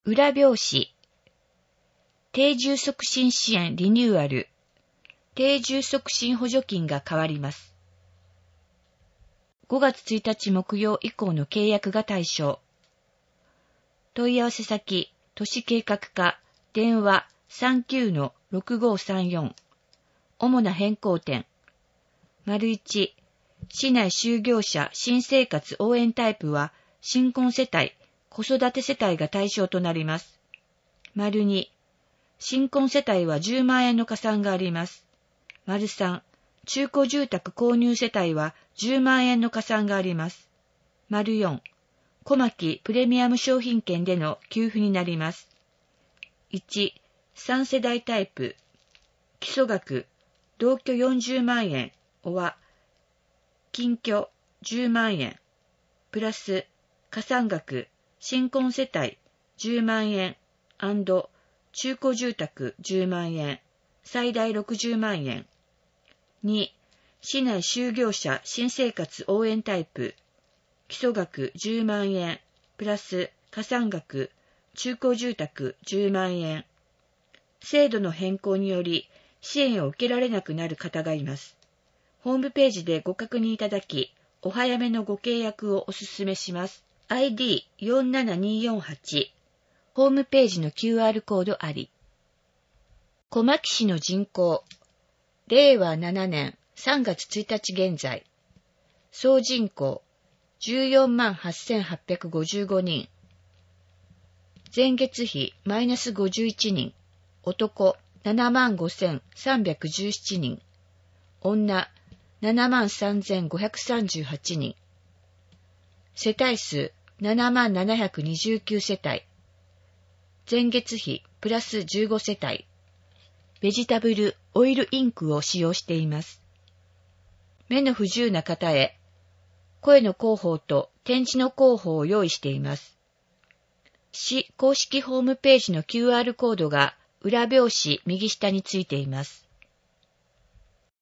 裏表紙。定住促進支援リニューアル。定住促進補助金が変わります。5月1日木曜以降の契約が対象。問い合わせ先、都市計画課、電話 39-6534。主な変更点。1、市内就業者新生活応援タイプは、新婚世帯、子育て世帯が対象となります。2、新婚世帯は10万円の加算があります。3、中古住宅購入世帯は10万円の加算があります。4、小牧プレミアム商品券での給付になります。1、3世代タイプ、基礎額、同居40万円は、近居10万円、プラス加算額、新婚世帯10万円&中古住宅10万円、最大60万円。2、市内就業者新生活応援タイプ、基礎額10万円、プラス加算額、中古住宅10万円。制度の変更により支援を受けられなくなる方がいます。ホームページでご確認いただき、お早めのご契約をお勧めします。ID47248、ホームページの QR コードあり。小牧市の人口、令和7年3月1日現在、総人口148,855人、前月比マイナス51人、男75,317人、女73,538人、世帯数77,729世帯、前月比プラス15世帯、ベジタブルオイルインクを使用しています。目の不自由な方へ、声の広報と点字の広報を用意しています。市公式ホームページの QR コードが裏表紙右下についています。